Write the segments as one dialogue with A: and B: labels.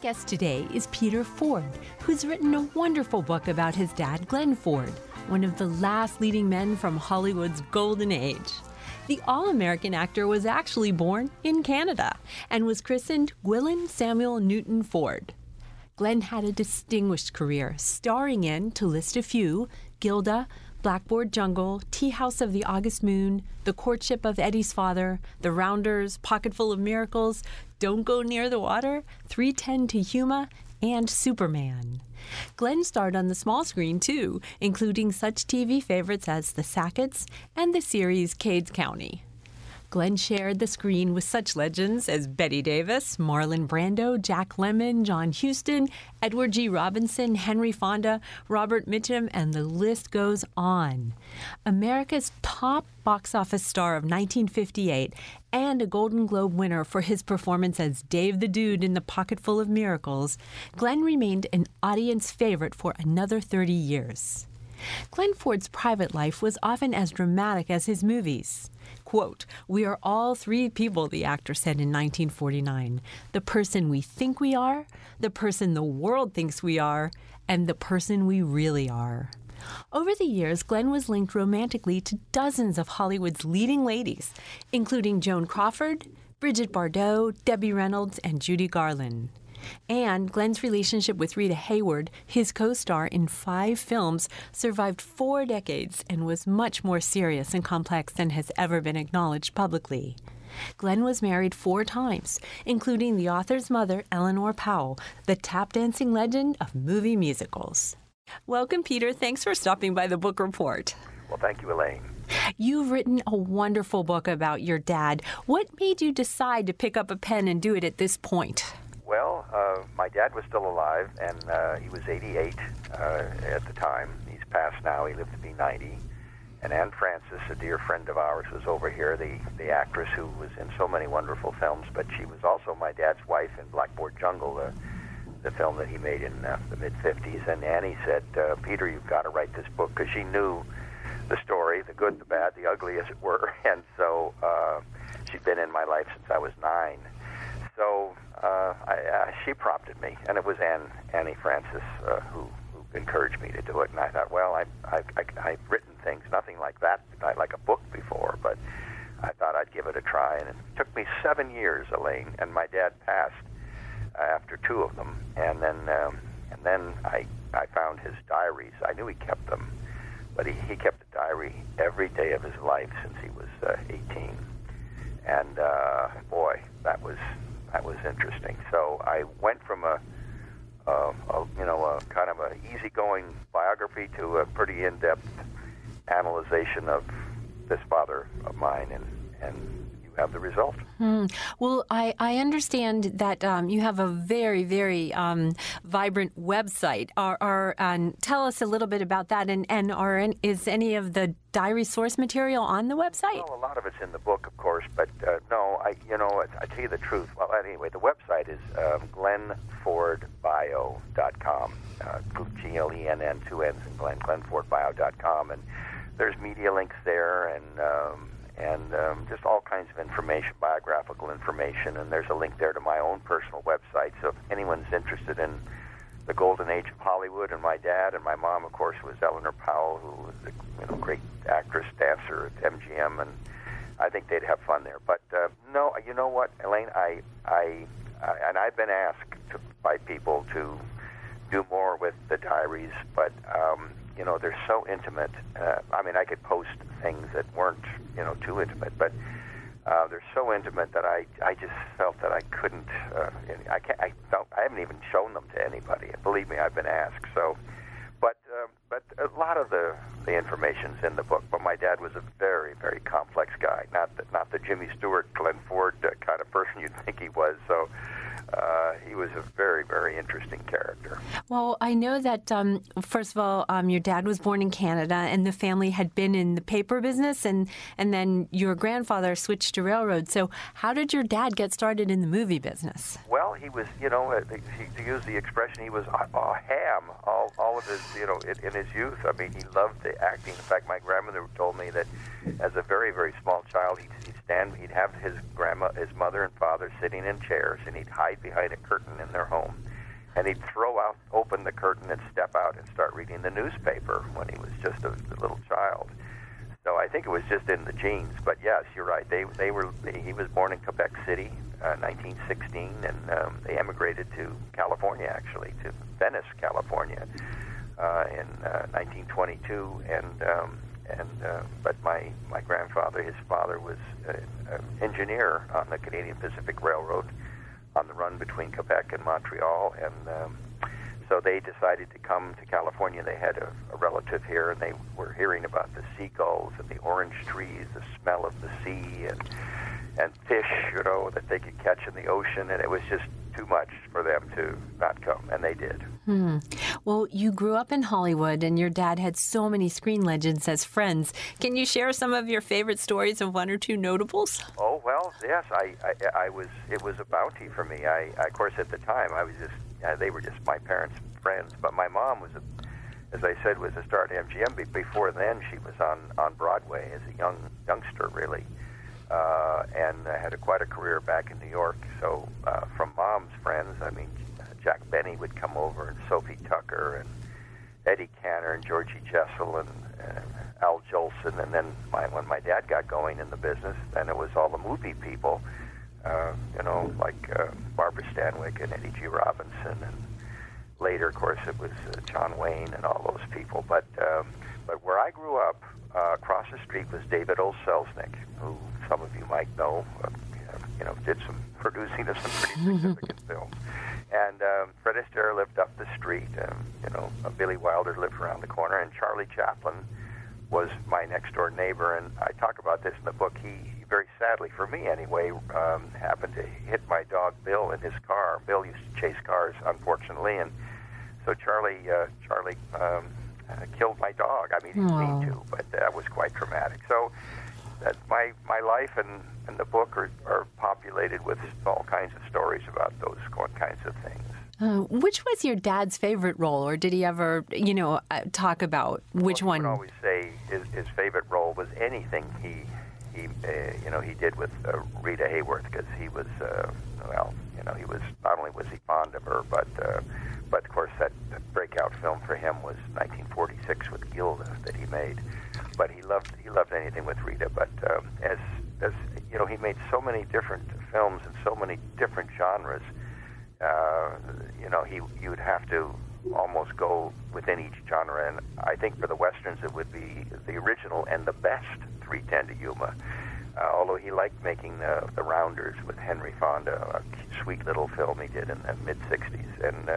A: guest today is Peter Ford, who's written a wonderful book about his dad, Glenn Ford, one of the last leading men from Hollywood's golden age. The All-American actor was actually born in Canada and was christened Gwilyn Samuel Newton Ford. Glenn had a distinguished career, starring in, to list a few, Gilda, Blackboard Jungle, Tea House of the August Moon, The Courtship of Eddie's Father, The Rounders, Pocketful of Miracles, Don't Go Near the Water, 3:10 to Yuma, and Superman. Glenn starred on the small screen, too, including such TV favorites as The Sacketts and the series Cades County. Glenn shared the screen with such legends as Bette Davis, Marlon Brando, Jack Lemmon, John Huston, Edward G. Robinson, Henry Fonda, Robert Mitchum, and the list goes on. America's top box office star of 1958 and a Golden Globe winner for his performance as Dave the Dude in The Pocketful of Miracles, Glenn remained an audience favorite for another 30 years. Glenn Ford's private life was often as dramatic as his movies. Quote, "We are all three people," the actor said in 1949. "The person we think we are, the person the world thinks we are, and the person we really are." Over the years, Glenn was linked romantically to dozens of Hollywood's leading ladies, including Joan Crawford, Bridget Bardot, Debbie Reynolds, and Judy Garland. And Glenn's relationship with Rita Hayworth, his co-star in 5 films, survived 4 decades and was much more serious and complex than has ever been acknowledged publicly. Glenn was married 4 times, including the author's mother, Eleanor Powell, the tap-dancing legend of movie musicals. Welcome, Peter. Thanks for stopping by the Book Report.
B: Well, thank you, Elaine.
A: You've written a wonderful book about your dad. What made you decide to pick up a pen and do it at this point?
B: Well, my dad was still alive, and he was 88 at the time. He's passed now. He lived to be 90. And Anne Francis, a dear friend of ours, was over here, the actress who was in so many wonderful films, but she was also my dad's wife in Blackboard Jungle, the film that he made in the mid-'50s. And Annie said, "Peter, you've got to write this book," because she knew the story, the good, the bad, the ugly, as it were. And so she'd been in my life since I was 9. So she prompted me, and it was Annie Francis who encouraged me to do it. And I thought, well, I've written things, nothing like that, like a book before, but I thought I'd give it a try. And it took me 7 years, Elaine, and my dad passed after 2 of them. And then I found his diaries. I knew he kept them, but he kept a diary every day of his life since he was 18. And boy, that was interesting. So I went from a kind of a easygoing biography to a pretty in-depth analyzation of this father of mine, and you have the result.
A: Well, I understand that you have a very, very vibrant website. Tell us a little bit about that, is any of the diary source material on the website?
B: Well, a lot of it's in the book, of course, but no, I tell you the truth. Well, anyway, the website is GlennFordBio.com. Glenn, 2 N's in Glenn, GlennFordBio.com, and there's media links there, and just all kinds of information, biographical information, and there's a link there to my own personal website. So if anyone's interested in the golden age of Hollywood, and my dad and my mom, of course, was Eleanor Powell, who was a great actress, dancer at MGM, and I think they'd have fun there. But no, you know what, Elaine, I've been asked by people to do more with the diaries, but they're so intimate. I could post things that weren't too intimate, but they're so intimate that I just felt that I couldn't. I haven't even shown them to anybody. Believe me, I've been asked. So, but a lot of the information's in the book. But my dad was a very, very complex guy. Not the Jimmy Stewart, Glenn Ford kind of person you'd think he was. So. He was a very, very interesting character.
A: Well, I know that, first of all, your dad was born in Canada, and the family had been in the paper business, and then your grandfather switched to railroad. So how did your dad get started in the movie business?
B: Well, he was, to use the expression, he was a ham all of his, in his youth. I mean, he loved the acting. In fact, my grandmother told me that as a very, very small child, he'd have his mother and father sitting in chairs, and he'd hide behind a curtain in their home, And he'd open the curtain and step out and start reading the newspaper when he was just a little child. So I think it was just in the genes. But yes, you're right. He was born in Quebec City, 1916, and they emigrated to California, actually, to Venice, California, in 1922. But my grandfather, his father, was an engineer on the Canadian Pacific Railroad on the run between Quebec and Montreal, and so they decided to come to California. They had a relative here, and they were hearing about the seagulls and the orange trees, the smell of the sea, and fish, that they could catch in the ocean, and it was just too much for them to not come, and they did.
A: Well, you grew up in Hollywood, and your dad had so many screen legends as friends. Can you share some of your favorite stories of one or two notables?
B: Oh, well, yes. It was a bounty for me. Of course, at the time, I was they were just my parents' friends, but my mom was, as I said, was a star at MGM. Before then, she was on Broadway as a youngster, really. And had quite a career back in New York. So from Mom's friends, I mean, Jack Benny would come over, and Sophie Tucker, and Eddie Cantor, and Georgie Jessel, and Al Jolson. And then when my dad got going in the business, then it was all the movie people, like Barbara Stanwyck and Eddie G. Robinson. And later, of course, it was John Wayne and all those people. But where I grew up, across the street was David O. Selznick, who some of you might know, did some producing of some pretty significant films. And Fred Astaire lived up the street. Billy Wilder lived around the corner, and Charlie Chaplin was my next-door neighbor. And I talk about this in the book. He very sadly, for me anyway, happened to hit my dog Bill in his car. Bill used to chase cars, unfortunately, and so Charlie killed my dog. I mean, he didn't mean to, but that was quite traumatic. So that my life and the book are populated with all kinds of stories about those kinds of things.
A: Which was your dad's favorite role, or did he ever, talk about which one?
B: He would always say his favorite role was anything he did with Rita Hayworth, because he was, he was, not only was he fond of her, but of course that breakout film for him was 1946 with Gilda that he made. But he loved anything with Rita. But as he made so many different films in so many different genres. You would have to almost go within each genre. And I think for the westerns, it would be the original and the best 3:10 to Yuma. Although he liked making the Rounders with Henry Fonda, a sweet little film he did in the mid-'60s. And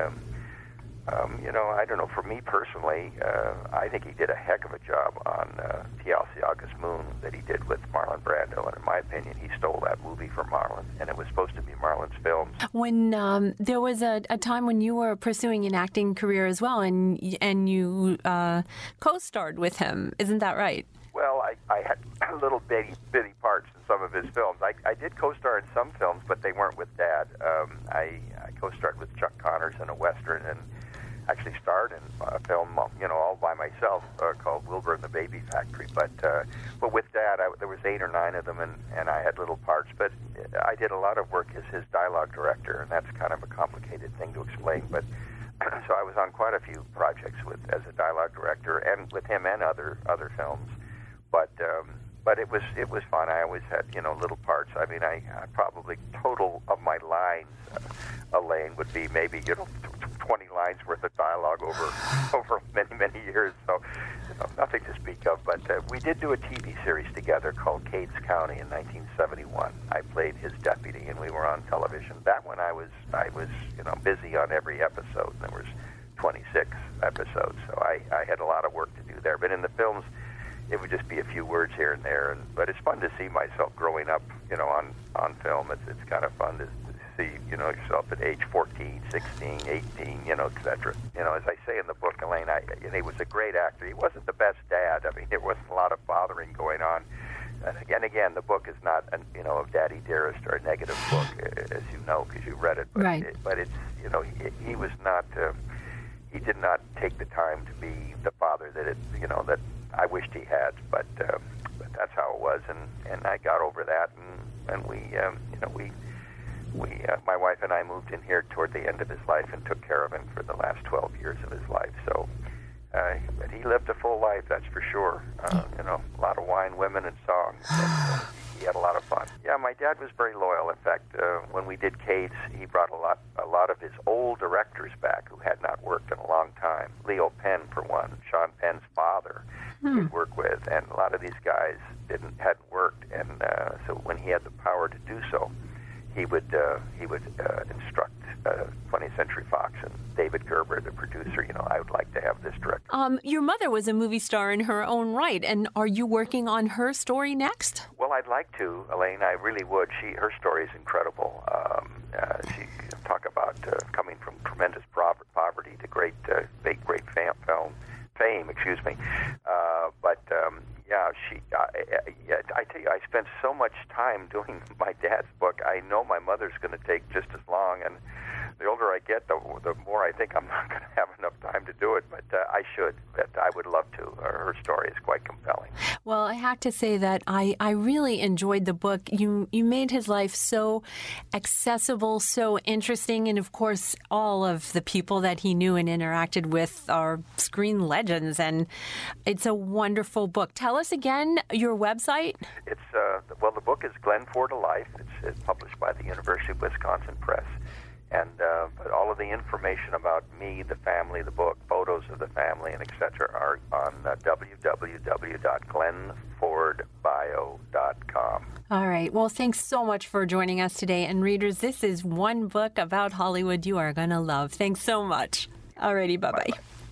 B: I don't know, for me personally, I think he did a heck of a job on TLC August Moon that he did with Marlon Brando, and in my opinion, he stole that movie from Marlon, and it was supposed to be Marlon's films.
A: When there was a time when you were pursuing an acting career as well, and you co-starred with him, isn't that right?
B: Well, I had little bitty parts in some of his films. I did co-star in some films, but they weren't with Dad. I co-starred with Chuck Connors in a Western, and actually starred in a film, all by myself, called Wilbur and the Baby Factory. But with Dad, there was 8 or 9 of them, and I had little parts. But I did a lot of work as his dialogue director, and that's kind of a complicated thing to explain. But so I was on quite a few projects as a dialogue director, and with him and other films. But it was fun. I always had little parts. I mean, I probably total of my lines, Elaine, would be maybe 20 lines worth of dialogue over many years. So nothing to speak of. But we did do a TV series together called Cades County in 1971. I played his deputy, and we were on television. That one I was busy on every episode. There was 26 episodes, so I had a lot of work to do there. But in the films, it would just be a few words here and there, but it's fun to see myself growing up, on film. It's kind of fun to see, yourself at age 14, 16, 18, etc. As I say in the book, Elaine, he was a great actor. He wasn't the best dad. I mean, there wasn't a lot of fathering going on. And again, the book is not, a Daddy Dearest or a negative book, as you know, because you read it. But,
A: right.
B: But it's, he was not, he did not take the time to be the father that that I wished he had, but that's how it was, and I got over that, and we my wife and I moved in here toward the end of his life and took care of him for the last 12 years of his life. So, but he lived a full life, that's for sure. A lot of wine, women, and songs. And, he had a lot of fun. Yeah, my dad was very loyal. In fact, when we did Cades, he brought a lot of his old directors back who had not worked in a long time. Leo Penn, for one, Sean Penn's father, he'd work with, and a lot of these guys hadn't worked, and so when he had the power to do so, he would instruct 20th Century Fox and David Gerber, the producer. I would like to have this director.
A: Your mother was a movie star in her own right, and are you working on her story next?
B: Well, I'd like to, Elaine. I really would. Her story is incredible. She talk about coming from tremendous poverty to great fame. Excuse me. I tell you, I spent so much time doing my dad's book. I know my mother's going to take just as long, and the older I get, the more I think I'm not going to have enough time to do it, but I should. But I would love to. Her story is quite compelling.
A: Well, I have to say that I really enjoyed the book. You made his life so accessible, so interesting, and of course, all of the people that he knew and interacted with are screen legends, and it's a wonderful book. Tell us again your website.
B: It's the book is Glenn Ford Alive. It's published by the University of Wisconsin Press. And but all of the information about me, the family, the book, photos of the family, and etc. are on www.glennfordbio.com.
A: All right. Well, thanks so much for joining us today. And readers, this is one book about Hollywood you are going to love. Thanks so much. All righty. Bye-bye.